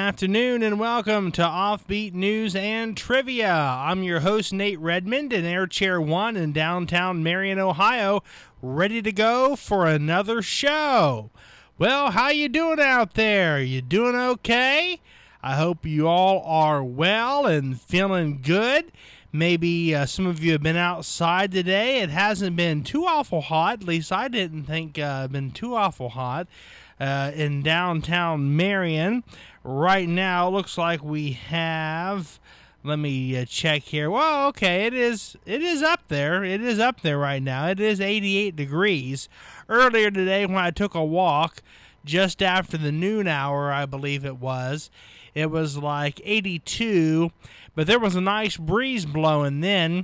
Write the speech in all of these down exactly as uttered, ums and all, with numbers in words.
afternoon and welcome to Offbeat News and Trivia. I'm your host, Nate Redmond, in Air Chair one in downtown Marion, Ohio, ready to go for another show. Well, how you doing out there? You doing okay? I hope you all are well and feeling good. Maybe uh, some of you have been outside today. It hasn't been too awful hot. At least I didn't think uh, it been too awful hot uh, in downtown Marion. Right now, it looks like we have... Let me uh, check here. Well, okay, it is it is up there. It is up there right now. It is eighty-eight degrees. Earlier today when I took a walk, just after the noon hour, I believe it was, it was like eighty-two, but there was a nice breeze blowing then,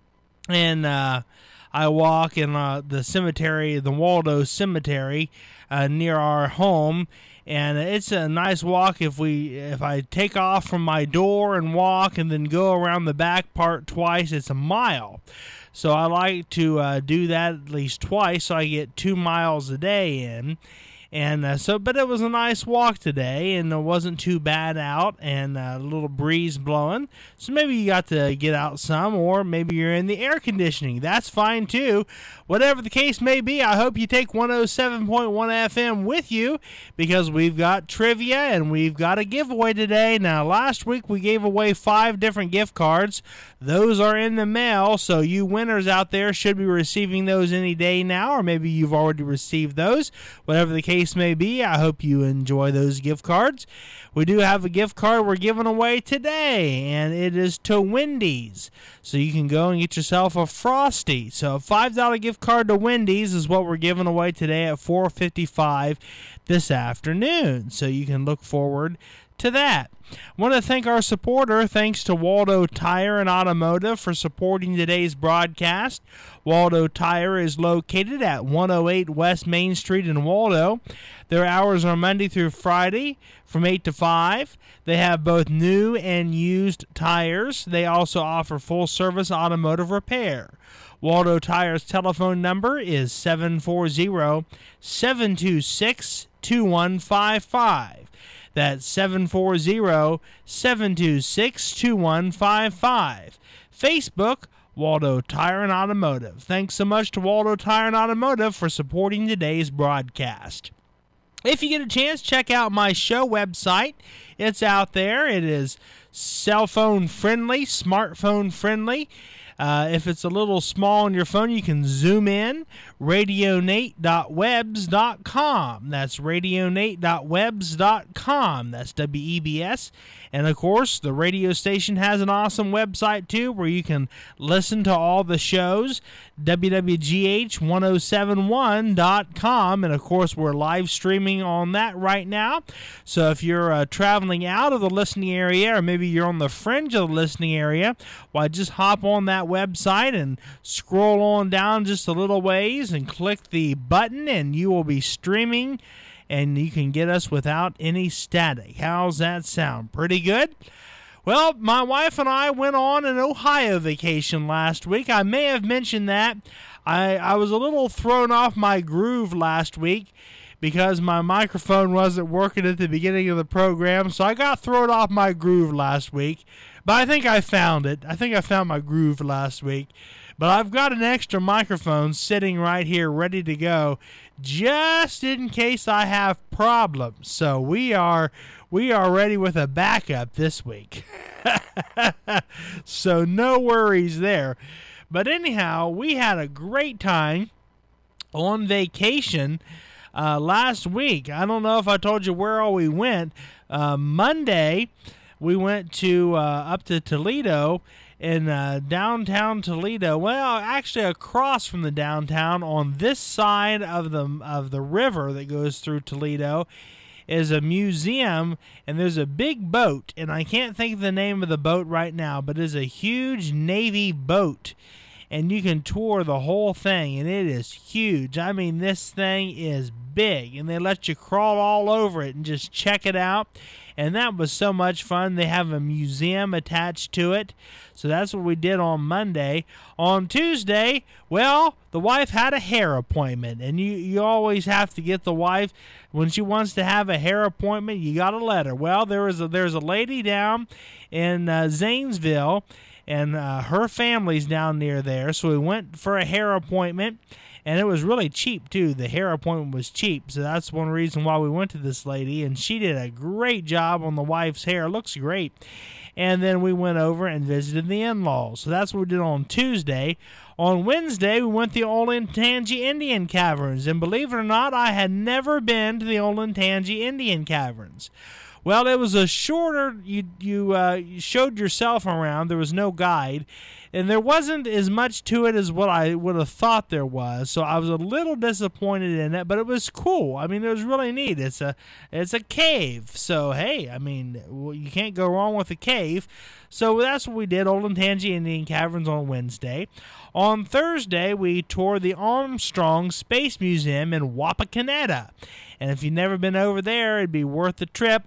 and uh, I walk in uh, the cemetery, the Waldo Cemetery, uh, near our home, and it's a nice walk. If we, if I take off from my door and walk and then go around the back part twice, it's a mile. So I like to uh, do that at least twice so I get two miles a day in. And uh, so, but it was a nice walk today, and it wasn't too bad out, and a little breeze blowing. So maybe you got to get out some, or maybe you're in the air conditioning. That's fine too. Whatever the case may be, I hope you take one oh seven point one F M with you, because we've got trivia and we've got a giveaway today. Now, last week we gave away five different gift cards. Those are in the mail, so you winners out there should be receiving those any day now, or maybe you've already received those. Whatever the case may be, I hope you enjoy those gift cards. We do have a gift card we're giving away today, and it is to Wendy's. So you can go and get yourself a Frosty. So a five dollar gift card to Wendy's is what we're giving away today at four fifty-five this afternoon. So you can look forward to that. I want to thank our supporter. Thanks to Waldo Tire and Automotive for supporting today's broadcast. Waldo Tire is located at one oh eight West Main Street in Waldo. Their hours are Monday through Friday from eight to five. They have both new and used tires. They also offer full-service automotive repair. Waldo Tire's telephone number is seven four zero, seven two six, two one five five. That's seven four zero, seven two six, two one five five. Facebook, Waldo Tire and Automotive. Thanks so much to Waldo Tire and Automotive for supporting today's broadcast. If you get a chance, check out my show website. It's out there. It is cell phone friendly, smartphone friendly. Uh, if it's a little small on your phone, you can zoom in. radio nate dot webs dot com. That's radio nate dot webs dot com. That's W E B S. And, of course, the radio station has an awesome website, too, where you can listen to all the shows, W W G H ten seventy-one dot com. And, of course, we're live streaming on that right now. So if you're uh, traveling out of the listening area, or maybe you're on the fringe of the listening area, why, just hop on that website and scroll on down just a little ways and click the button, and you will be streaming, and you can get us without any static. How's that sound? Pretty good? Well, my wife and I went on an Ohio vacation last week. I may have mentioned that. I, I was a little thrown off my groove last week because my microphone wasn't working at the beginning of the program, so I got thrown off my groove last week. But I think I found it. I think I found my groove last week. But I've got an extra microphone sitting right here ready to go just in case I have problems. So we are we are ready with a backup this week. So no worries there. But anyhow, we had a great time on vacation uh, last week. I don't know if I told you where all we went. Uh, Monday, we went to uh, up to Toledo. In uh, downtown Toledo, well, actually across from the downtown, on this side of the of the river that goes through Toledo, is a museum, and there's a big boat, and I can't think of the name of the boat right now, but it's a huge Navy boat, and you can tour the whole thing, and it is huge. I mean, this thing is big, and they let you crawl all over it and just check it out. and that was so much fun. They have a museum attached to it, so that's what we did on Monday. On Tuesday, well, the wife had a hair appointment, and you, you always have to get the wife, when she wants to have a hair appointment, you got to let her. Well, there was a, there's a lady down in uh, Zanesville, and uh, her family's down near there, so we went for a hair appointment. And it was really cheap, too. The hair appointment was cheap, so that's one reason why we went to this lady. And she did a great job on the wife's hair. It looks great. And then we went over and visited the in-laws. So that's what we did on Tuesday. On Wednesday, we went to the Olentangy Indian Caverns. And believe it or not, I had never been to the Olentangy Indian Caverns. Well, it was a shorter, you, you, uh, you showed yourself around. There was no guide. And there wasn't as much to it as what I would have thought there was, so I was a little disappointed in it, but it was cool. I mean, it was really neat. It's a it's a cave, so hey, I mean, well, you can't go wrong with a cave. So that's what we did, Olentangy Indian Caverns on Wednesday. On Thursday, we toured the Armstrong Space Museum in Wapakoneta. And if you've never been over there, it'd be worth the trip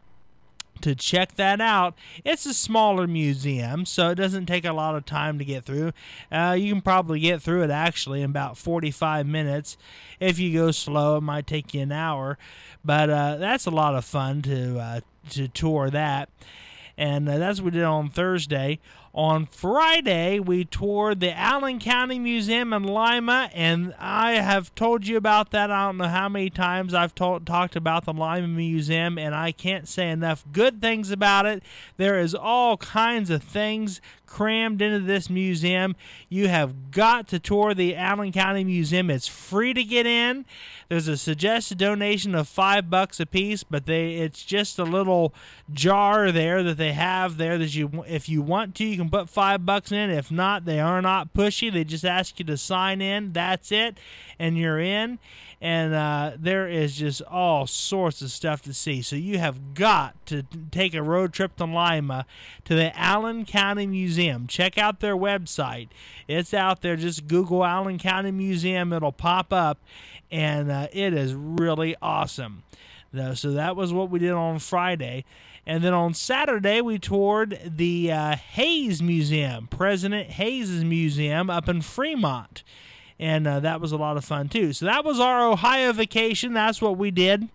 to check that out. It's a smaller museum, so it doesn't take a lot of time to get through. Uh, you can probably get through it actually in about forty-five minutes. If you go slow, it might take you an hour, but uh, that's a lot of fun to uh, to tour that. And uh, that's what we did on Thursday. On Friday, we toured the Allen County Museum in Lima, and I have told you about that. I don't know how many times I've told, talked about the Lima Museum, and I can't say enough good things about it. There is all kinds of things crammed into this museum. You have got to tour the Allen County Museum. It's free to get in. There's a suggested donation of five bucks a piece, but they it's just a little jar there that they have there that you, if you want to, you can put five bucks in. If not, they are not pushy. They just ask you to sign in. That's it, and you're in. And uh, there is just all sorts of stuff to see. So you have got to take a road trip to Lima to the Allen County Museum. Check out their website. It's out there. Just Google Allen County Museum. It'll pop up. And uh, it is really awesome. So that was what we did on Friday. And then on Saturday, we toured the uh, Hayes Museum, President Hayes' Museum up in Fremont. And uh, that was a lot of fun, too. So that was our Ohio vacation. That's what we did.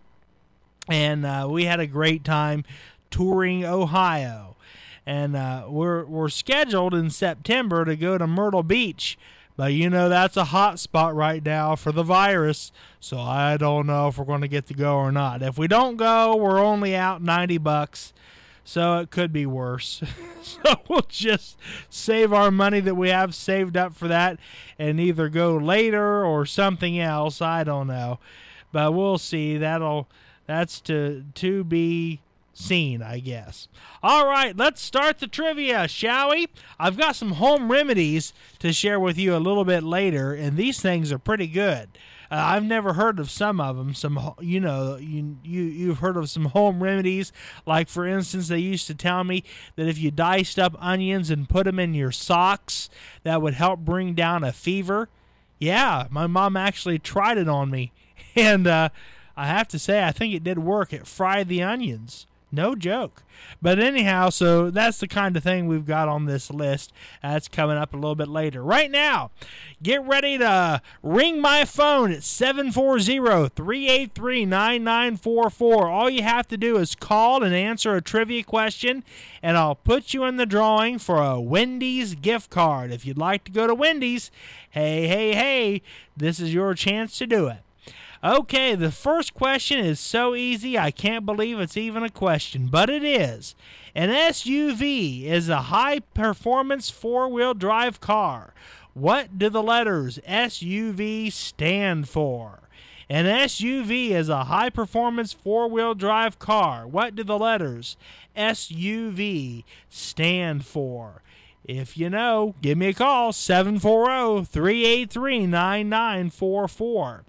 And uh, we had a great time touring Ohio. And uh, we're, we're scheduled in September to go to Myrtle Beach. But, you know, that's a hot spot right now for the virus. So I don't know if we're going to get to go or not. If we don't go, we're only out ninety bucks. So it could be worse. So we'll just save our money that we have saved up for that and either go later or something else. I don't know. But we'll see. That'll that's to to be seen, I guess. All right, let's start the trivia, shall we? I've got some home remedies to share with you a little bit later, and these things are pretty good. Uh, I've never heard of some of them. Some, you know, you, you, you've heard of some home remedies. Like, for instance, they used to tell me that if you diced up onions and put them in your socks, that would help bring down a fever. Yeah, my mom actually tried it on me. And uh, I have to say, I think it did work. It fried the onions. No joke. But anyhow, so that's the kind of thing we've got on this list. That's coming up a little bit later. Right now, get ready to ring my phone at seven four zero, three eight three, nine nine four four. All you have to do is call and answer a trivia question, and I'll put you in the drawing for a Wendy's gift card. If you'd like to go to Wendy's, hey, hey, hey, this is your chance to do it. Okay, the first question is so easy, I can't believe it's even a question, but it is. An S U V is a high-performance four-wheel drive car. What do the letters S U V stand for? An S U V is a high-performance four-wheel drive car. What do the letters S U V stand for? If you know, give me a call, seven four zero, three eight three, nine nine four four.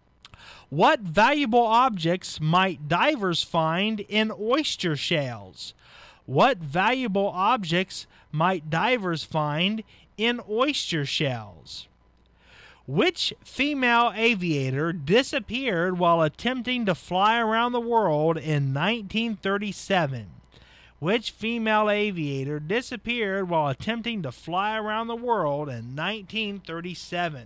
What valuable objects might divers find in oyster shells? What valuable objects might divers find in oyster shells? Which female aviator disappeared while attempting to fly around the world in nineteen thirty-seven? Which female aviator disappeared while attempting to fly around the world in nineteen thirty-seven?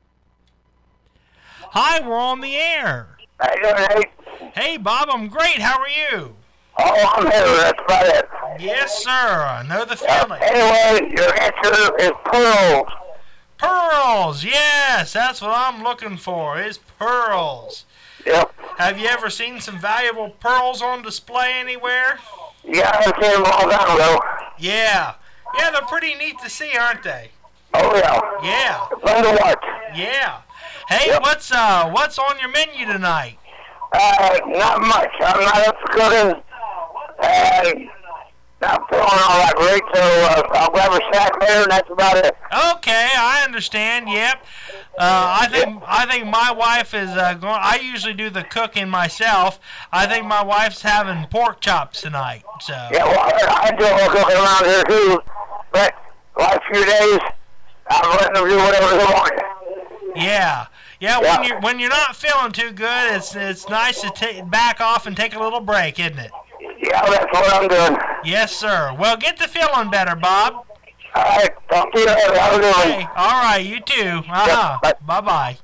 Hi, we're on the air. How you doing, Nate? Hey, Bob, I'm great. How are you? Oh, I'm here. That's about it. Yes, sir. I know the Uh, feeling. anyway, your answer is pearls. Pearls. Yes, that's what I'm looking for, is pearls. Yep. Have you ever seen some valuable pearls on display anywhere? Yeah, I haven't seen them a long time ago. Yeah. Yeah, they're pretty neat to see, aren't they? Oh, yeah. Yeah. Fun to watch. Yeah. Hey, Yep. what's uh what's on your menu tonight? Uh, not much. I'm not up to cooking. Uh, not feeling all that great, so uh, I'll grab a snack later, and that's about it. Okay, I understand. Yep. Uh, I think I think my wife is uh, going. I usually do the cooking myself. I think my wife's having pork chops tonight. So. Yeah, well, I, I do a little cooking around here, too. But last few days, I'm letting them do whatever they want. Yeah. Yeah, Yeah. when you're when you're not feeling too good, it's it's nice to ta- back off and take a little break, isn't it? Yeah, that's what I'm doing. Yes, sir. Well, get to feeling better, Bob. All right, talk to you later. Have a good one. Hey, all right, you too. Uh-huh. Yep, Bye bye.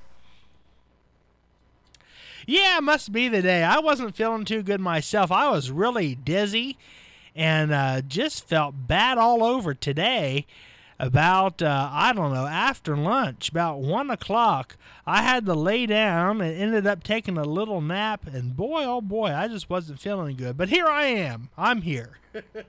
Yeah, it must be the day. I wasn't feeling too good myself. I was really dizzy and uh, just felt bad all over today. About, uh, I don't know, after lunch, about one o'clock, I had to lay down and ended up taking a little nap. And boy, oh boy, I just wasn't feeling good. But here I am. I'm here.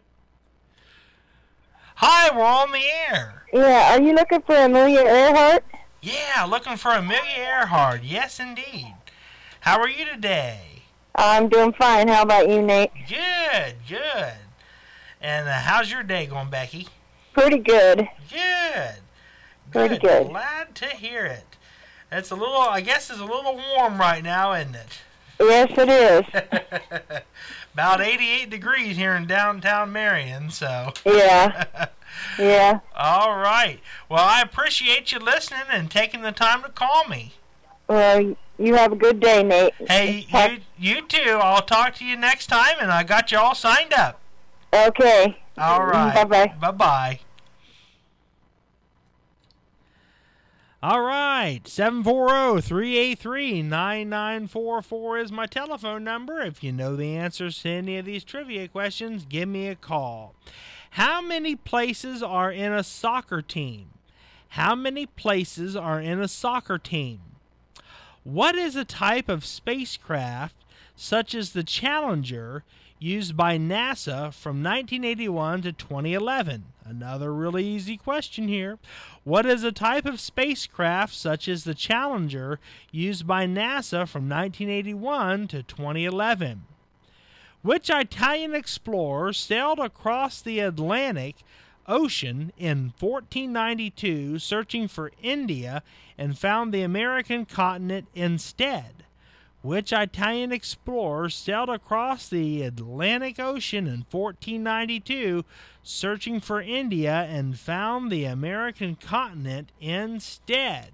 Hi, we're on the air. Yeah, are you looking for Amelia Earhart? Yeah, looking for Amelia Earhart. Yes, indeed. How are you today? I'm doing fine. How about you, Nate? Good, good. And uh, how's your day going, Becky? Pretty good. Good. Pretty good. Glad to hear it. It's a little, I guess it's a little warm right now, isn't it? Yes, it is. About eighty-eight degrees here in downtown Marion, so. Yeah. Yeah. All right. Well, I appreciate you listening and taking the time to call me. Well, you have a good day, Nate. Hey, Talk- you, you too. I'll talk to you next time, and I got you all signed up. Okay. All right. Bye-bye. Bye-bye. All right, seven four zero, three eight three, nine nine four four is my telephone number. If you know the answers to any of these trivia questions, give me a call. How many places are in a soccer team? How many places are in a soccer team? What is a type of spacecraft, such as the Challenger, used by NASA from nineteen eighty-one to twenty eleven? Another really easy question here. What is a type of spacecraft such as the Challenger used by NASA from nineteen eighty-one to twenty eleven? Which Italian explorer sailed across the Atlantic Ocean in fourteen ninety-two searching for India and found the American continent instead? Which Italian explorer sailed across the Atlantic Ocean in fourteen ninety-two searching for India and found the American continent instead?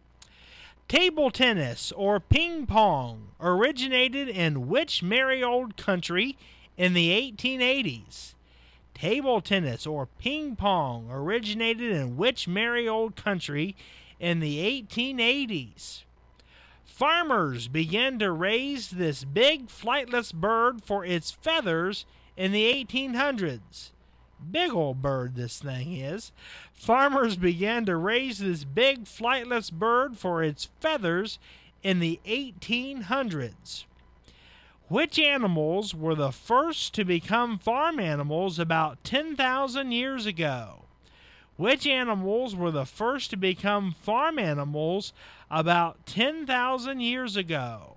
Table tennis or ping pong originated in which merry old country in the eighteen eighties? Table tennis or ping pong originated in which merry old country in the eighteen eighties? Farmers began to raise this big flightless bird for its feathers in the eighteen hundreds. Big old bird this thing is. Farmers began to raise this big flightless bird for its feathers in the eighteen hundreds. Which animals were the first to become farm animals about ten thousand years ago? Which animals were the first to become farm animals about ten thousand years ago?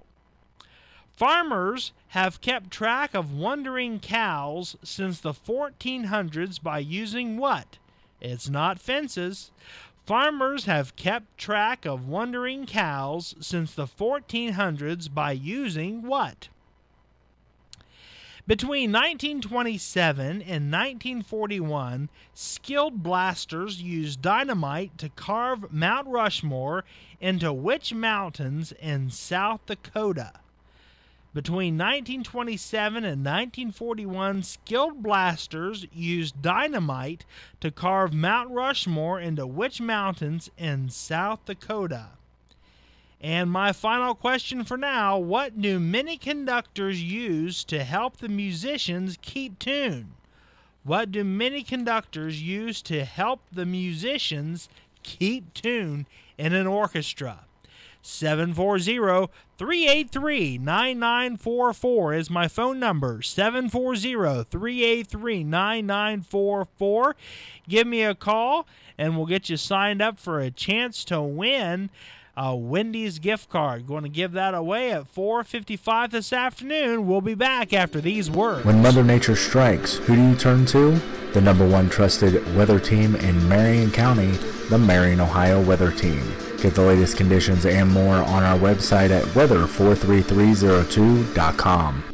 Farmers have kept track of wandering cows since the fourteen hundreds by using what? It's not fences. Farmers have kept track of wandering cows since the fourteen hundreds by using what? Between nineteen twenty-seven and nineteen forty-one, skilled blasters used dynamite to carve Mount Rushmore into which mountains in South Dakota? Between nineteen twenty-seven and nineteen forty-one, skilled blasters used dynamite to carve Mount Rushmore into which mountains in South Dakota? And my final question for now, what do many conductors use to help the musicians keep tune? What do many conductors use to help the musicians keep tune in an orchestra? seven four zero, three eight three, nine nine four four is my phone number, seven four zero, three eight three, nine nine four four. Give me a call, and we'll get you signed up for a chance to win a Wendy's gift card. Going to give that away at four fifty-five this afternoon. We'll be back after these words. When Mother Nature strikes, who do you turn to? The number one trusted weather team in Marion County, the Marion, Ohio Weather Team. Get the latest conditions and more on our website at weather four three three zero two dot com.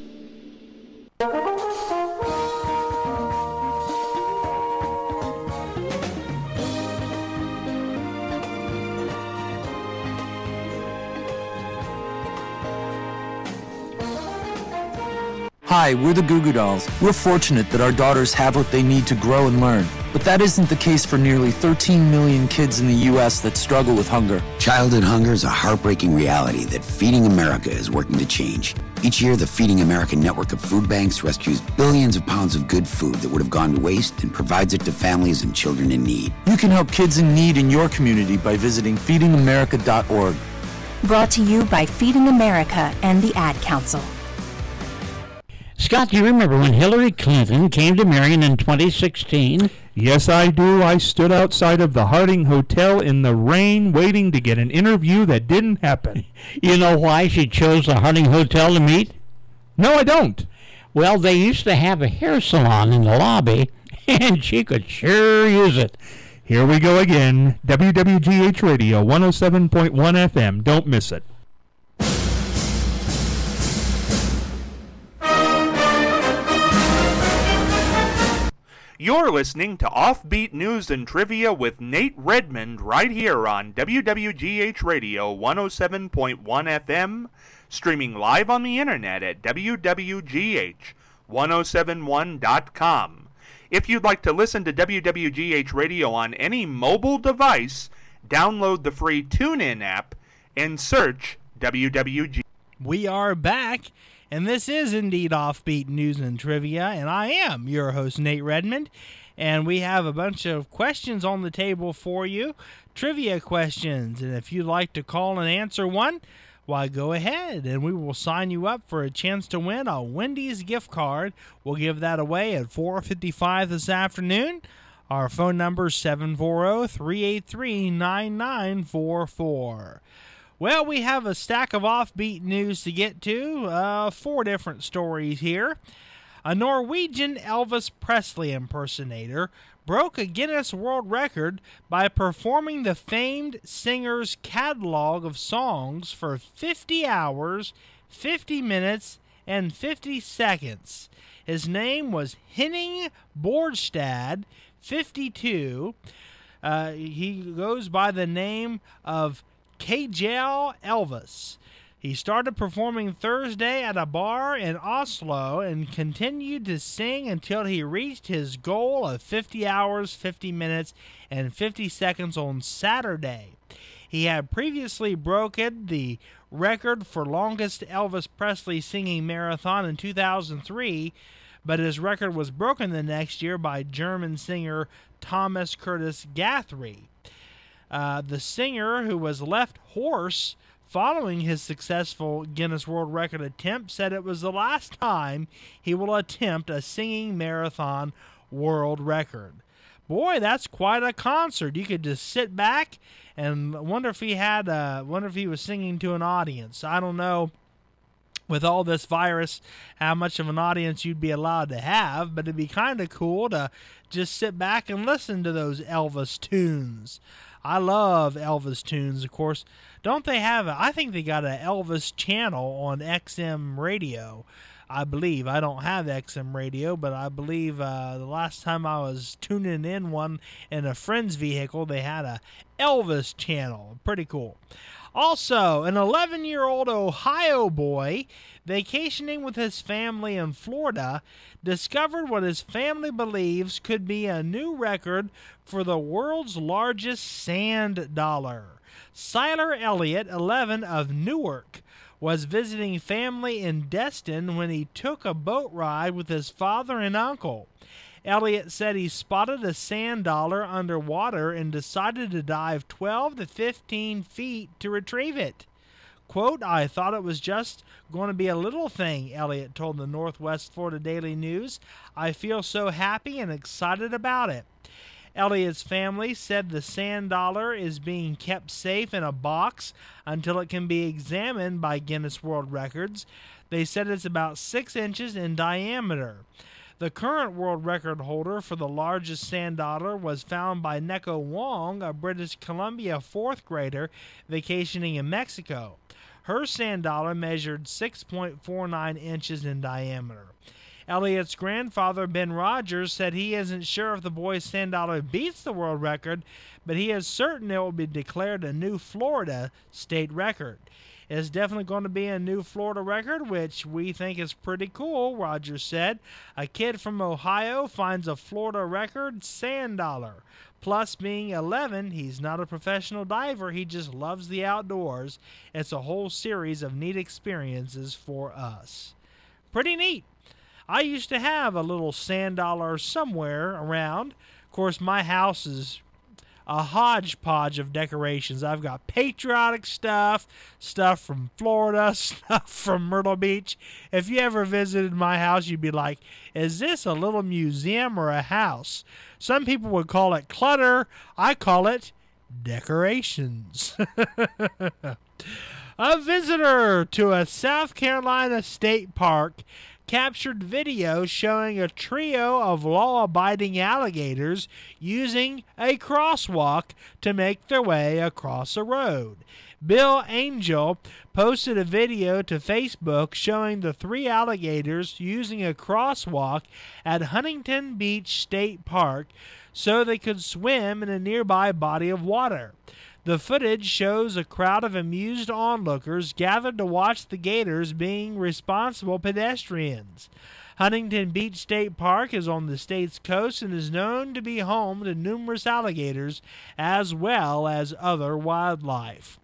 Hi, we're the Goo Goo Dolls. We're fortunate that our daughters have what they need to grow and learn. But that isn't the case for nearly thirteen million kids in the U S that struggle with hunger. Childhood hunger is a heartbreaking reality that Feeding America is working to change. Each year, the Feeding America network of food banks rescues billions of pounds of good food that would have gone to waste and provides it to families and children in need. You can help kids in need in your community by visiting feeding america dot org. Brought to you by Feeding America and the Ad Council. Scott, do you remember when Hillary Clinton came to Marion in twenty sixteen? Yes, I do. I stood outside of the Harding Hotel in the rain waiting to get an interview that didn't happen. You know why she chose the Harding Hotel to meet? No, I don't. Well, they used to have a hair salon in the lobby, and she could sure use it. Here we go again. W W G H Radio, one oh seven point one F M. Don't miss it. You're listening to Offbeat News and Trivia with Nate Redmond right here on W W G H Radio one oh seven point one F M, streaming live on the internet at w w g h one oh seven one dot com. If you'd like to listen to W W G H Radio on any mobile device, download the free TuneIn app and search W W G. We are back. And this is indeed Offbeat News and Trivia, and I am your host, Nate Redmond, and we have a bunch of questions on the table for you, trivia questions, and if you'd like to call and answer one, why, go ahead, and we will sign you up for a chance to win a Wendy's gift card. We'll give that away at four fifty-five this afternoon. Our phone number is seven four zero, three eight three, nine nine four four. Well, we have a stack of offbeat news to get to, uh, four different stories here. A Norwegian Elvis Presley impersonator broke a Guinness World Record by performing the famed singer's catalog of songs for fifty hours, fifty minutes, and fifty seconds. His name was Henning Borstad, fifty-two. Uh, he goes by the name of Kjell Elvis. He started performing Thursday at a bar in Oslo and continued to sing until he reached his goal of fifty hours, fifty minutes, and fifty seconds on Saturday. He had previously broken the record for longest Elvis Presley singing marathon in two thousand three, but his record was broken the next year by German singer Thomas Curtis Guthrie. Uh, the singer, who was left hoarse following his successful Guinness World Record attempt, said it was the last time he will attempt a singing marathon world record. Boy, that's quite a concert. You could just sit back and wonder if he had, uh, wonder if he was singing to an audience. I don't know, with all this virus, how much of an audience you'd be allowed to have, but it'd be kind of cool to just sit back and listen to those Elvis tunes. I love Elvis tunes, of course. Don't they have a, I think they got an Elvis channel on X M radio. I believe. I don't have X M radio, but I believe uh, the last time I was tuning in one in a friend's vehicle, they had a Elvis channel. Pretty cool. Also, an eleven-year-old Ohio boy vacationing with his family in Florida discovered what his family believes could be a new record for the world's largest sand dollar. Siler Elliott, eleven, of Newark, was visiting family in Destin when he took a boat ride with his father and uncle. Elliott said he spotted a sand dollar underwater and decided to dive twelve to fifteen feet to retrieve it. Quote, "I thought it was just going to be a little thing," Elliott told the Northwest Florida Daily News. "I feel so happy and excited about it." Elliott's family said the sand dollar is being kept safe in a box until it can be examined by Guinness World Records. They said it's about six inches in diameter. The current world record holder for the largest sand dollar was found by Neko Wong, a British Columbia fourth grader vacationing in Mexico. Her sand dollar measured six point four nine inches in diameter. Elliott's grandfather, Ben Rogers, said he isn't sure if the boy's sand dollar beats the world record, but he is certain it will be declared a new Florida state record. It's definitely going to be a new Florida record, which we think is pretty cool, Rogers said. A kid from Ohio finds a Florida record sand dollar. Plus, being eleven, he's not a professional diver. He just loves the outdoors. It's a whole series of neat experiences for us. Pretty neat. I used to have a little sand dollar somewhere around. Of course, my house is a hodgepodge of decorations. I've got patriotic stuff, stuff from Florida, stuff from Myrtle Beach. If you ever visited my house, you'd be like, is this a little museum or a house? Some people would call it clutter. I call it decorations. A visitor to a South Carolina state park captured video showing a trio of law-abiding alligators using a crosswalk to make their way across a road. Bill Angel posted a video to Facebook showing the three alligators using a crosswalk at Huntington Beach State Park so they could swim in a nearby body of water. The footage shows a crowd of amused onlookers gathered to watch the gators being responsible pedestrians. Huntington Beach State Park is on the state's coast and is known to be home to numerous alligators as well as other wildlife.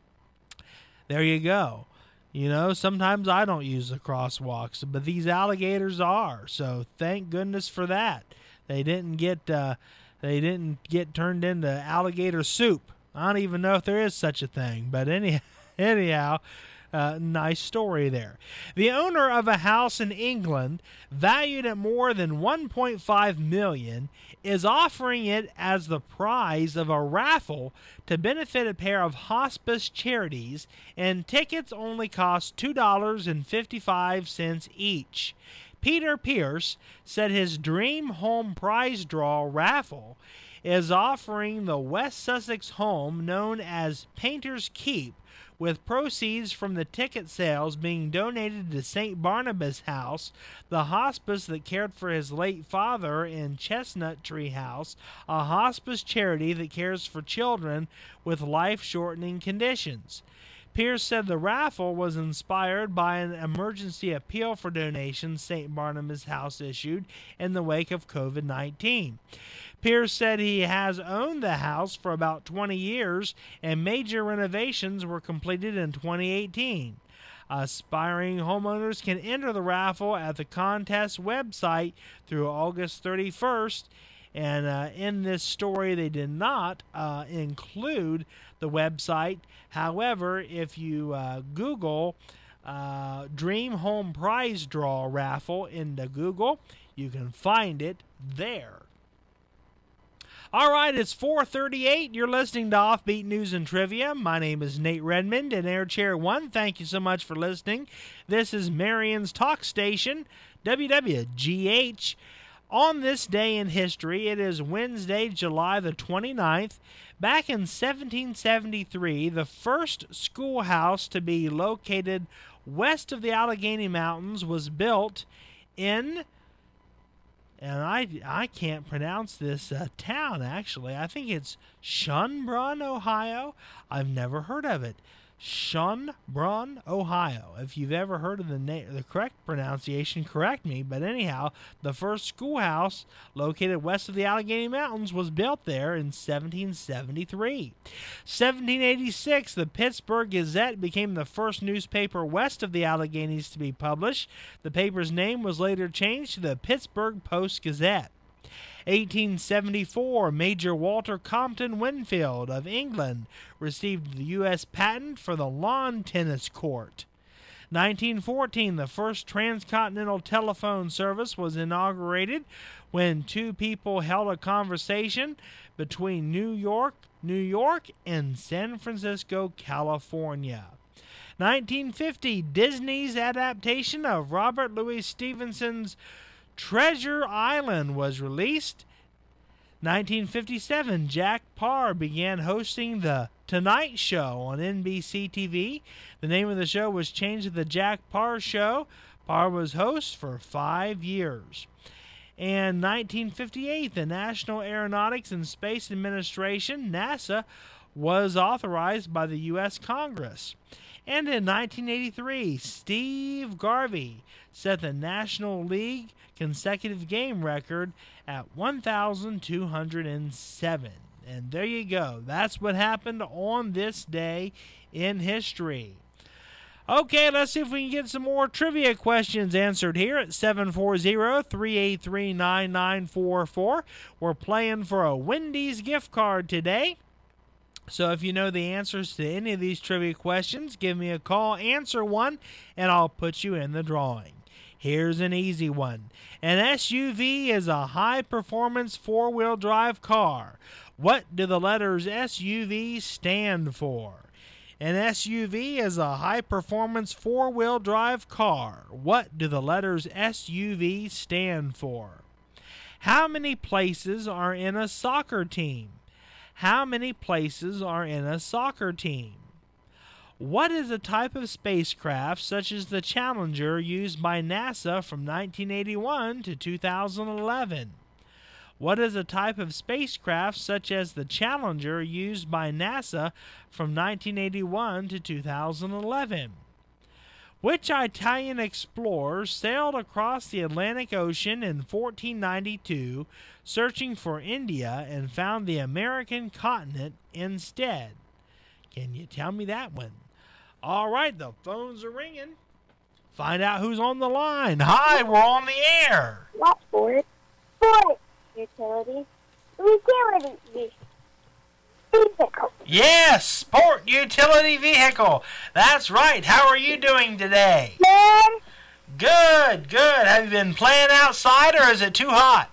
There you go. You know, sometimes I don't use the crosswalks, but these alligators are, so thank goodness for that. They didn't get uh, they didn't get turned into alligator soup. I don't even know if there is such a thing, but any, anyhow, uh, nice story there. The owner of a house in England, valued at more than one point five million dollars, is offering it as the prize of a raffle to benefit a pair of hospice charities, and tickets only cost two dollars and fifty-five cents each. Peter Pierce said his Dream Home Prize Draw raffle is offering the West Sussex home known as Painter's Keep, with proceeds from the ticket sales being donated to Saint Barnabas House, the hospice that cared for his late father in Chestnut Tree House, a hospice charity that cares for children with life-shortening conditions. Pierce said the raffle was inspired by an emergency appeal for donations Saint Barnabas House issued in the wake of covid nineteen. Pierce said he has owned the house for about twenty years, and major renovations were completed in twenty eighteen. Aspiring homeowners can enter the raffle at the contest website through August thirty-first. And uh, in this story, they did not uh, include the website. However, if you uh, Google uh, Dream Home Prize Draw Raffle into Google, you can find it there. All right, it's four thirty-eight. You're listening to Offbeat News and Trivia. My name is Nate Redmond in Air Chair one. Thank you so much for listening. This is Marion's Talk Station, W W G H. On this day in history, it is Wednesday, July the twenty-ninth. Back in seventeen seventy-three, the first schoolhouse to be located west of the Allegheny Mountains was built in, and I, I can't pronounce this uh, town, actually. I think it's Schönbrunn, Ohio. I've never heard of it. Schönbrunn, Ohio. If you've ever heard of the na- the correct pronunciation, correct me. But anyhow, the first schoolhouse located west of the Allegheny Mountains was built there in seventeen seventy-three. seventeen eighty-six, the Pittsburgh Gazette became the first newspaper west of the Alleghenies to be published. The paper's name was later changed to the Pittsburgh Post-Gazette. eighteen seventy-four, Major Walter Compton Winfield of England received the U S patent for the lawn tennis court. nineteen fourteen, the first transcontinental telephone service was inaugurated when two people held a conversation between New York, New York, and San Francisco, California. nineteen fifty, Disney's adaptation of Robert Louis Stevenson's Treasure Island was released. nineteen fifty-seven, Jack Paar began hosting The Tonight Show on N B C T V. The name of the show was changed to The Jack Paar Show. Paar was host for five years. And nineteen fifty-eight, the National Aeronautics and Space Administration, NASA, was authorized by the U S Congress. And in nineteen eighty-three, Steve Garvey set the National League consecutive game record at one thousand two hundred seven. And there you go. That's what happened on this day in history. Okay, let's see if we can get some more trivia questions answered here at seven four zero, three eight three, nine nine four four. We're playing for a Wendy's gift card today. So if you know the answers to any of these trivia questions, give me a call, answer one, and I'll put you in the drawing. Here's an easy one. An S U V is a high-performance four-wheel drive car. What do the letters S U V stand for? An S U V is a high-performance four-wheel drive car. What do the letters S U V stand for? How many places are in a soccer team? How many places are in a soccer team? What is a type of spacecraft such as the Challenger used by NASA from nineteen eighty-one to two thousand eleven? What is a type of spacecraft such as the Challenger used by NASA from nineteen eighty-one to two thousand eleven? Which Italian explorer sailed across the Atlantic Ocean in fourteen ninety-two, searching for India, and found the American continent instead? Can you tell me that one? All right, the phones are ringing. Find out who's on the line. Hi, we're on the air. What sport? Sport. Utility. Utility vehicle. Yes, sport utility vehicle. That's right. How are you doing today? Good. Good, good. Have you been playing outside or is it too hot?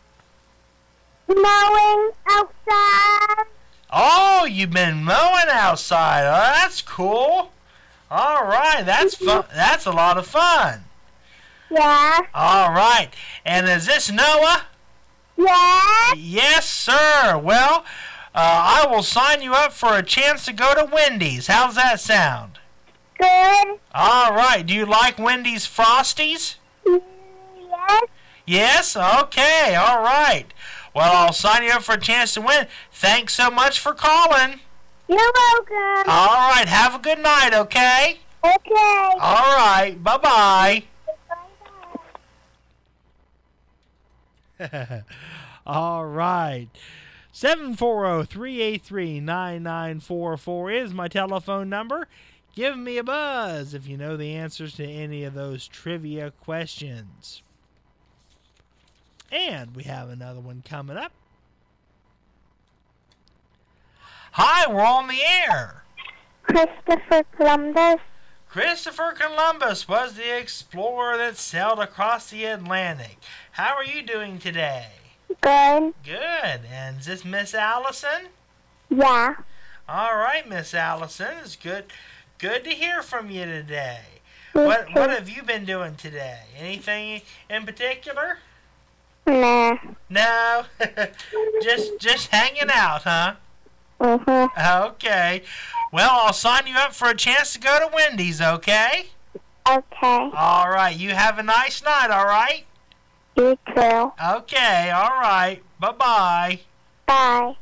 Mowing outside. Oh, you've been mowing outside. Oh, that's cool. All right, that's fun. That's a lot of fun. Yeah. All right. And is this Noah? Yeah. Yes, sir. Well, uh, I will sign you up for a chance to go to Wendy's. How's that sound? Good. All right. Do you like Wendy's Frosties? Yes. Yes? Okay. All right. Well, I'll sign you up for a chance to win. Thanks so much for calling. You're welcome. All right. Have a good night, okay? Okay. All right. Bye-bye. All right. seven four zero, three eight three, nine nine four four is my telephone number. Give me a buzz if you know the answers to any of those trivia questions. And we have another one coming up. Hi, we're on the air. Christopher Columbus. Christopher Columbus was the explorer that sailed across the Atlantic. How are you doing today? Good. Good. And is this Miss Allison? Yeah. All right, Miss Allison. It's good good to hear from you today. What what have you been doing today? Anything in particular? Nah. No? just just hanging out, huh? Mm-hmm. Okay. Well, I'll sign you up for a chance to go to Wendy's, okay? Okay. All right. You have a nice night, all right? You too. Okay, all right. Bye-bye. Bye.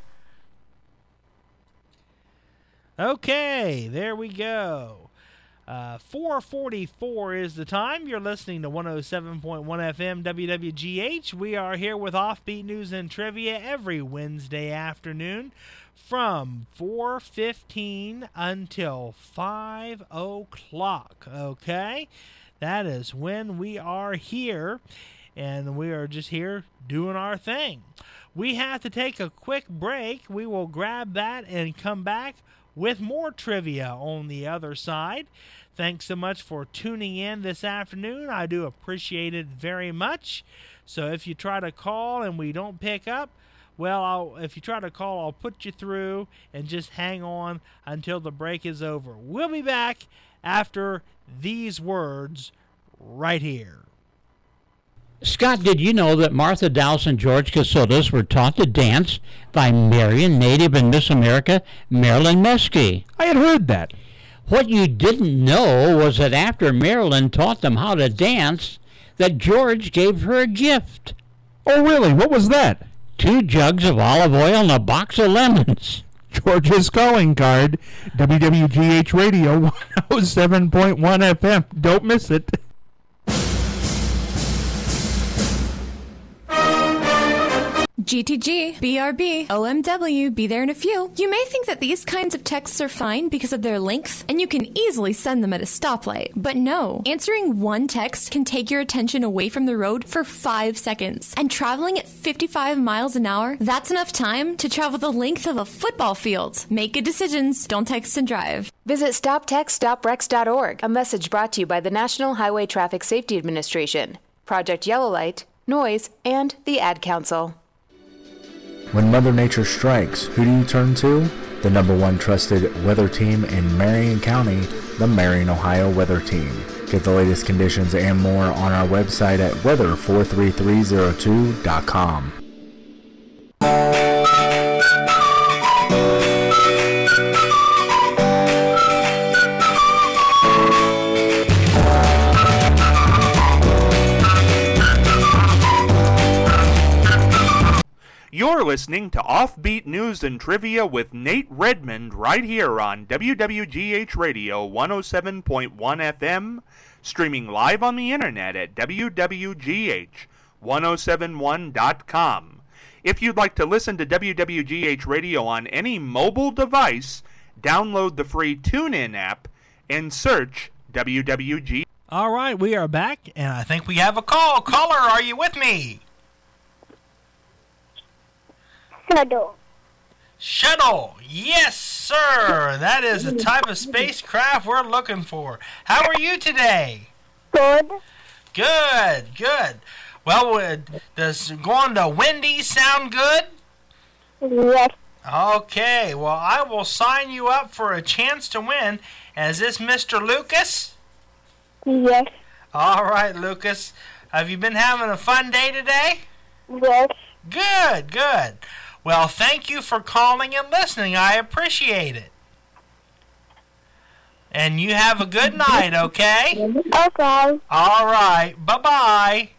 Okay, there we go. Uh, four forty-four is the time. You're listening to one oh seven point one F M W W G H. We are here with Offbeat News and Trivia every Wednesday afternoon from four fifteen until five o'clock, okay? That is when we are here, and we are just here doing our thing. We have to take a quick break. We will grab that and come back with more trivia on the other side. Thanks so much for tuning in this afternoon. I do appreciate it very much. So if you try to call and we don't pick up, well, I'll, if you try to call, I'll put you through and just hang on until the break is over. We'll be back after these words right here. Scott, did you know that Martha Dowse and George Casotas were taught to dance by Marion native and Miss America, Marilyn Meskey? I had heard that. What you didn't know was that after Marilyn taught them how to dance, that George gave her a gift. Oh, really? What was that? Two jugs of olive oil and a box of lemons. George's calling card, W W G H Radio one oh seven point one F M. Don't miss it. G T G, B R B, O M W, be there in a few. You may think that these kinds of texts are fine because of their length, and you can easily send them at a stoplight. But no, answering one text can take your attention away from the road for five seconds. And traveling at fifty-five miles an hour, that's enough time to travel the length of a football field. Make good decisions, don't text and drive. Visit stop text stop wrecks dot org, a message brought to you by the National Highway Traffic Safety Administration, Project Yellow Light, Noise, and the Ad Council. When Mother Nature strikes, who do you turn to? The number one trusted weather team in Marion County, the Marion, Ohio Weather Team. Get the latest conditions and more on our website at weather four three three zero two dot com. You're listening to Offbeat News and Trivia with Nate Redmond right here on W W G H Radio one oh seven point one F M, streaming live on the internet at W W G H one oh seven one dot com. If you'd like to listen to W W G H Radio on any mobile device, download the free TuneIn app and search W W G. All right, we are back, and I think we have a call. Caller, are you with me? Shuttle. Shuttle. Yes, sir. That is the type of spacecraft we're looking for. How are you today? Good. Good, good. Well, uh, does going to Wendy's sound good? Yes. Okay, well, I will sign you up for a chance to win. Is this Mister Lucas? Yes. All right, Lucas. Have you been having a fun day today? Yes. Good, good. Well, thank you for calling and listening. I appreciate it. And you have a good night, okay? Okay. All right. Bye-bye.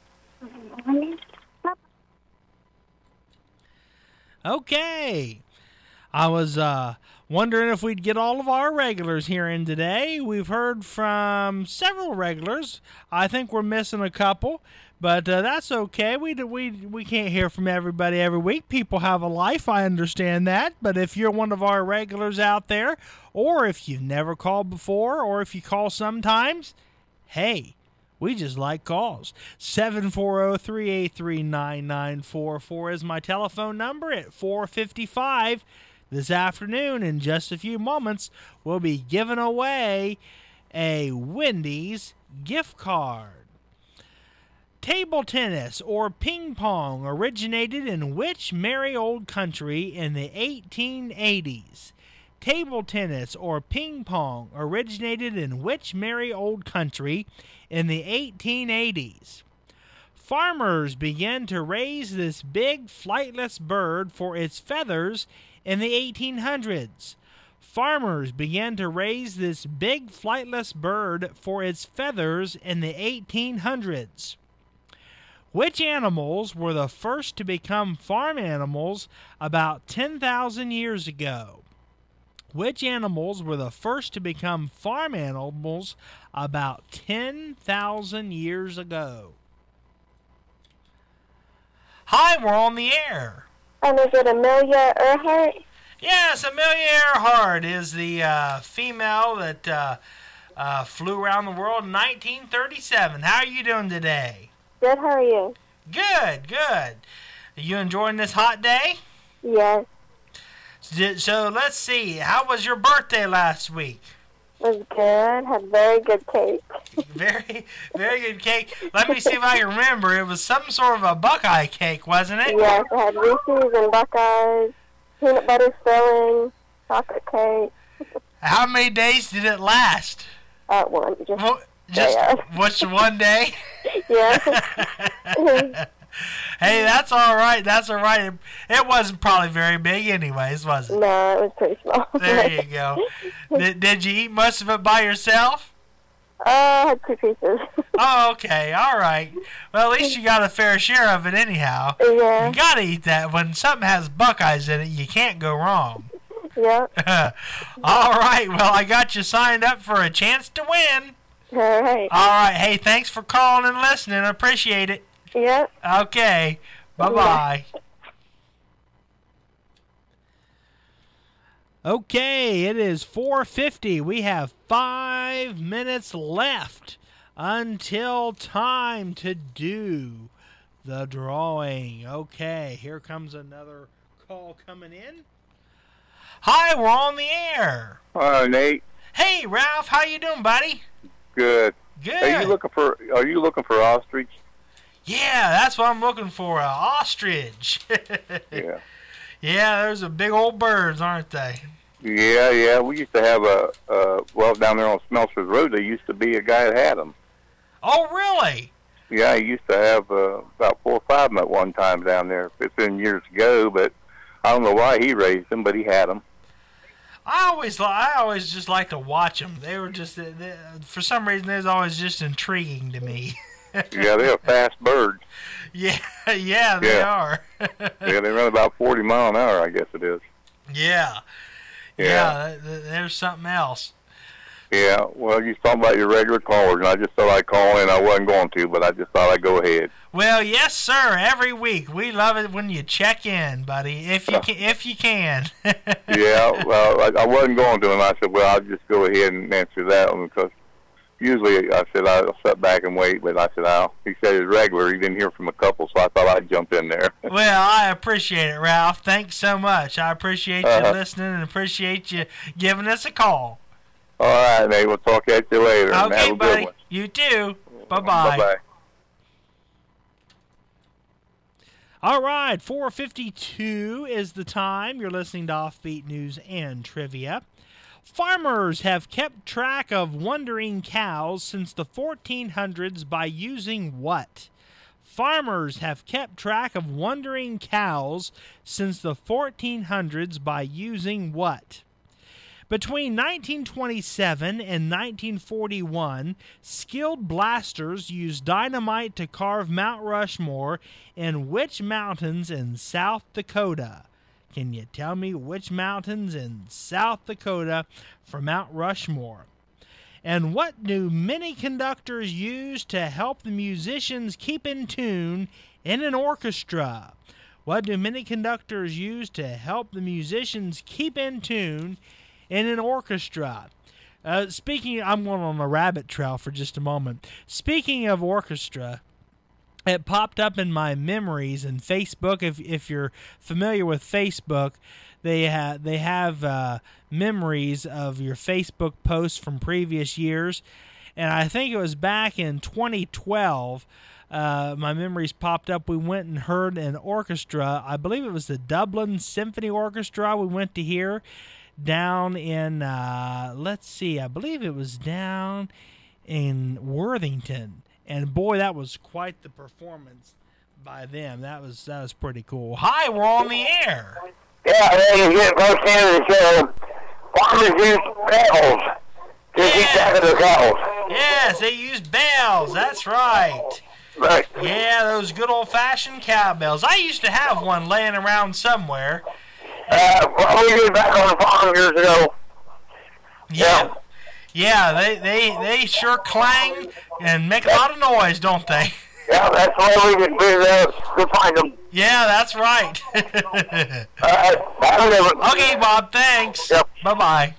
Okay. I was uh, wondering if we'd get all of our regulars here in today. We've heard from several regulars. I think we're missing a couple. But uh, that's okay. We, we, we can't hear from everybody every week. People have a life. I understand that. But if you're one of our regulars out there, or if you've never called before, or if you call sometimes, hey, we just like calls. seven four zero, three eight three, nine nine four four is my telephone number at four fifty-five. This afternoon, in just a few moments, we'll be giving away a Wendy's gift card. Table tennis or ping pong originated in which merry old country in the eighteen eighties? Table tennis or ping pong originated in which merry old country in the eighteen eighties? Farmers began to raise this big flightless bird for its feathers in the eighteen hundreds. Farmers began to raise this big flightless bird for its feathers in the eighteen hundreds. Which animals were the first to become farm animals about ten thousand years ago? Which animals were the first to become farm animals about ten thousand years ago? Hi, we're on the air. And is it Amelia Earhart? Yes, Amelia Earhart is the uh, female that uh, uh, flew around the world in nineteen thirty-seven. How are you doing today? Good, how are you? Good, good. Are you enjoying this hot day? Yes. So, so let's see. How was your birthday last week? It was good. Had very good cake. Very, very good cake. Let me see if I can remember. It was some sort of a Buckeye cake, wasn't it? Yes, it had Reese's and Buckeyes, peanut butter filling, chocolate cake. How many days did it last? Uh, one. Just, well, just yeah. what's one day? Yeah. Hey, that's all right. That's all right. It, it wasn't probably very big anyways, was it? No, it was pretty small. There you go. did, did you eat most of it by yourself? Uh, I had two pieces. Oh, okay. All right. Well, at least you got a fair share of it anyhow. Yeah. You got to eat that. When something has Buckeyes in it, you can't go wrong. Yep. All right. Well, I got you signed up for a chance to win. All right. All right. Hey, thanks for calling and listening. I appreciate it. Yep. Okay. Bye-bye. Yeah. Okay, it is four fifty. We have five minutes left until time to do the drawing. Okay, here comes another call coming in. Hi, we're on the air. Hi, Nate. Hey, Ralph, how you doing, buddy? Good. Good. Are you looking for Are you looking for ostrich? Yeah, that's what I'm looking for, an ostrich. Yeah. Yeah, there's a big old birds, aren't they? Yeah, yeah. We used to have a, uh, well, down there on Smelters Road, there used to be a guy that had them. Oh, really? Yeah, he used to have uh, about four or five of them at one time down there. It's been years ago, but I don't know why he raised them, but he had them. I always, I always just like to watch them. They were just, they, for some reason, they was always just intriguing to me. Yeah, they're fast birds. Yeah, yeah, they yeah. are. Yeah, they run about forty miles an hour, I guess it is. Yeah. Yeah. Yeah, there's something else. Yeah, well, you talking about your regular callers, and I just thought I'd call in. I wasn't going to, but I just thought I'd go ahead. Well, yes, sir. Every week, we love it when you check in, buddy. If you can, if you can. Yeah, well, I, I wasn't going to, and I said, well, I'll just go ahead and answer that one because usually I said I'll sit back and wait, but I said I'll. He said it's regular. He didn't hear from a couple, so I thought I'd jump in there. Well, I appreciate it, Ralph. Thanks so much. I appreciate you uh-huh. listening and appreciate you giving us a call. All right, Nate. We'll talk at you later. Okay, have a buddy. Good one. You too. Bye-bye. Bye-bye. All right, four fifty-two is the time. You're listening to Offbeat News and Trivia. Farmers have kept track of wandering cows since the fourteen hundreds by using what? Farmers have kept track of wandering cows since the fourteen hundreds by using what? Between nineteen twenty-seven and nineteen forty-one, skilled blasters used dynamite to carve Mount Rushmore in which mountains in South Dakota? Can you tell me which mountains in South Dakota for Mount Rushmore? And what do many conductors use to help the musicians keep in tune in an orchestra? What do many conductors use to help the musicians keep in tune in an orchestra? Uh, speaking, I'm going on a rabbit trail for just a moment. Speaking of orchestra, it popped up in my memories in Facebook. If if you're familiar with Facebook, they have they have uh, memories of your Facebook posts from previous years, and I think it was back in twenty twelve. Uh, my memories popped up. We went and heard an orchestra. I believe it was the Dublin Symphony Orchestra. We went to hear down in uh, let's see. I believe it was down in Worthington. And boy, that was quite the performance by them. That was that was pretty cool. Hi, we're on the air. Yeah, ladies, get first end of the show. Farmers use bells to keep track of their cows. Yes, they use bells. That's right. Right. Yeah, those good old-fashioned cowbells. I used to have one laying around somewhere. Uh, well, we did back on the farm years ago. Yeah. Yeah, they, they, they sure clang and make a lot of noise, don't they? Yeah, that's why we can figure out to find them. Yeah, that's right. uh, okay, Bob, thanks. Yep. Bye-bye.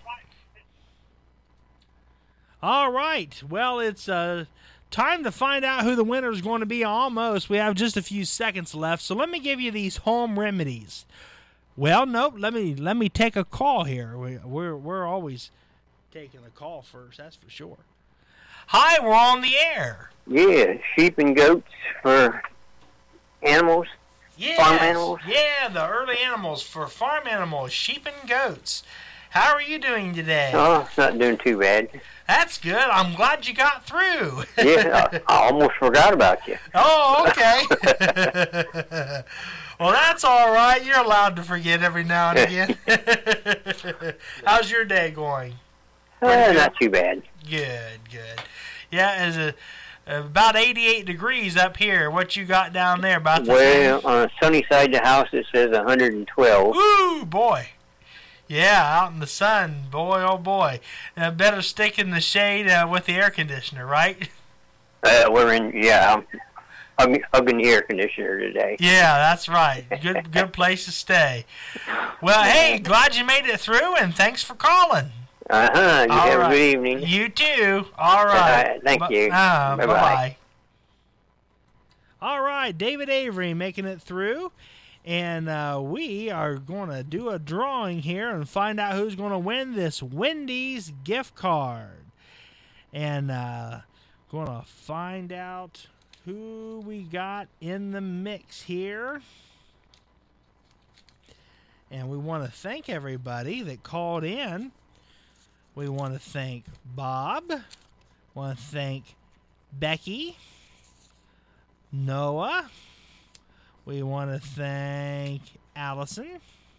All right. Well, it's uh, time to find out who the winner is going to be almost. We have just a few seconds left, so let me give you these home remedies. Well, nope, let me let me take a call here. We, we're, we're always taking a call first, that's for sure. Hi, we're on the air. Yeah, sheep and goats for animals, Yes, farm animals. Yeah, the early animals for farm animals, sheep and goats. How are you doing today? Oh, not doing too bad. That's good. I'm glad you got through. Yeah, I, I almost forgot about you. Oh, okay. Well, that's all right. You're allowed to forget every now and again. How's your day going? Uh, not too bad. Good, good. Yeah, it's a, about eighty-eight degrees up here. What you got down there? About the Well, same? on the sunny side of the house, it says one hundred twelve. Ooh, boy. Yeah, out in the sun, boy, oh boy. Uh, better stick in the shade uh, with the air conditioner, right? Uh, we're in, yeah, I'm hugging the air conditioner today. Yeah, that's right. Good, good place to stay. Well, hey, glad you made it through, and thanks for calling. Uh-huh. You All have right. a good evening. You too. All right. Uh, thank Bu- you. Uh, Bye-bye. bye-bye. All right, David Avery making it through. And uh, we are going to do a drawing here and find out who's going to win this Wendy's gift card. And uh, going to find out who we got in the mix here. And we want to thank everybody that called in. We want to thank Bob. Want to thank Becky. Noah. We want to thank Allison.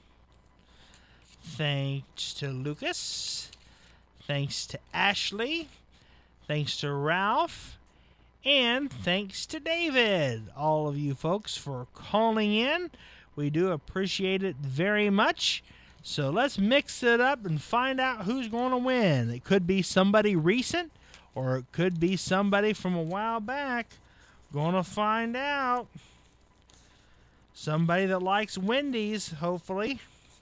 Thanks to Lucas. Thanks to Ashley. Thanks to Ralph. And thanks to David. All of you folks for calling in. We do appreciate it very much. So let's mix it up and find out who's going to win. It could be somebody recent, or it could be somebody from a while back. Going to find out. Somebody that likes Wendy's, hopefully.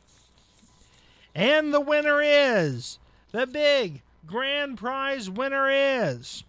And the winner is, the big grand prize winner is,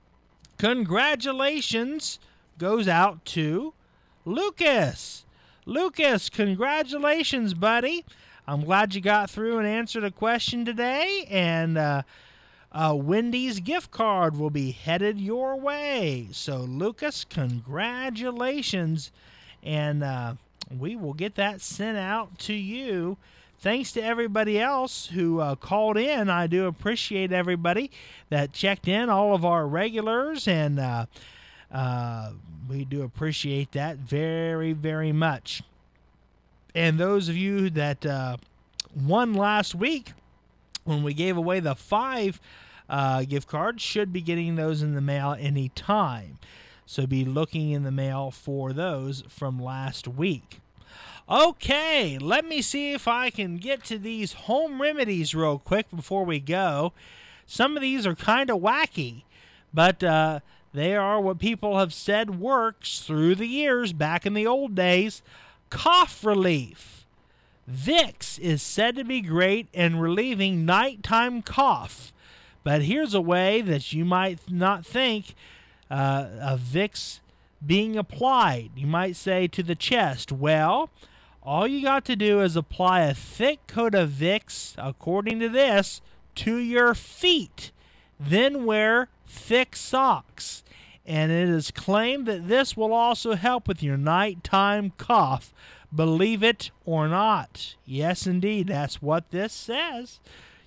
congratulations goes out to Lucas. Lucas, congratulations, buddy. I'm glad you got through and answered a question today. And uh, a Wendy's gift card will be headed your way. So, Lucas, congratulations. And uh, we will get that sent out to you. Thanks to everybody else who uh, called in. I do appreciate everybody that checked in, all of our regulars, and uh, uh, we do appreciate that very, very much. And those of you that uh, won last week when we gave away the five uh, gift cards should be getting those in the mail any time. So be looking in the mail for those from last week. Okay, let me see if I can get to these home remedies real quick before we go. Some of these are kind of wacky, but uh, they are what people have said works through the years back in the old days. Cough relief. Vicks is said to be great in relieving nighttime cough, but here's a way that you might not think uh, of Vicks being applied. You might say to the chest. Well, all you got to do is apply a thick coat of Vicks, according to this, to your feet. Then wear thick socks. And it is claimed that this will also help with your nighttime cough. Believe it or not. Yes, indeed, that's what this says.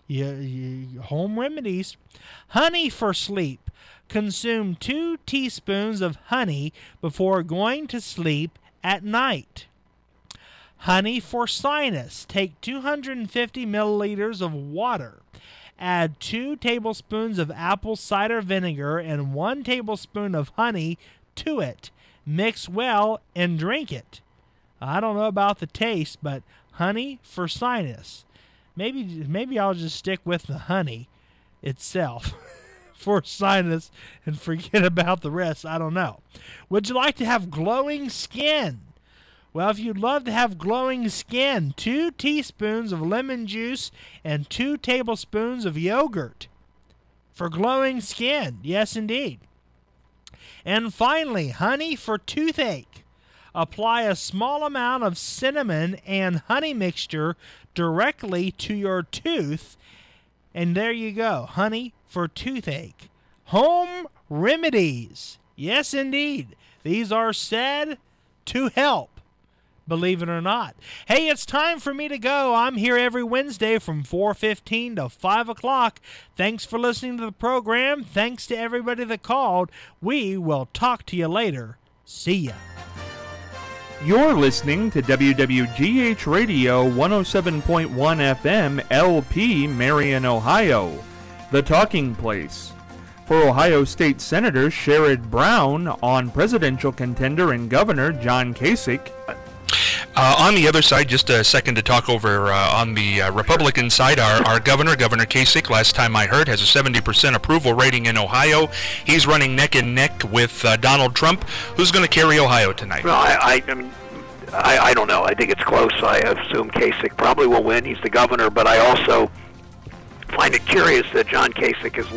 you, you, home remedies. Honey for sleep. Consume two teaspoons of honey before going to sleep at night. Honey for sinus. Take two hundred fifty milliliters of water. Add two tablespoons of apple cider vinegar and one tablespoon of honey to it. Mix well and drink it. I don't know about the taste, but honey for sinus. Maybe maybe I'll just stick with the honey itself for sinus and forget about the rest. I don't know. Would you like to have glowing skin? Well, if you'd love to have glowing skin, two teaspoons of lemon juice and two tablespoons of yogurt for glowing skin. Yes, indeed. And finally, honey for toothache. Apply a small amount of cinnamon and honey mixture directly to your tooth, and there you go, honey for toothache. Home remedies. Yes, indeed. These are said to help, believe it or not. Hey, it's time for me to go. I'm here every Wednesday from four fifteen to five o'clock. Thanks for listening to the program. Thanks to everybody that called. We will talk to you later. See ya. You're listening to W W G H Radio one oh seven point one F M L P Marion, Ohio, the talking place. For Ohio State Senator Sherrod Brown on presidential contender and Governor John Kasich. Uh, on the other side, just a second to talk over uh, on the uh, Republican side, our, our governor, Governor Kasich, last time I heard, has a seventy percent approval rating in Ohio. He's running neck and neck with uh, Donald Trump. Who's going to carry Ohio tonight? Well, I, I, I mean, I, I don't know. I think it's close. I assume Kasich probably will win. He's the governor, but I also find it curious that John Kasich is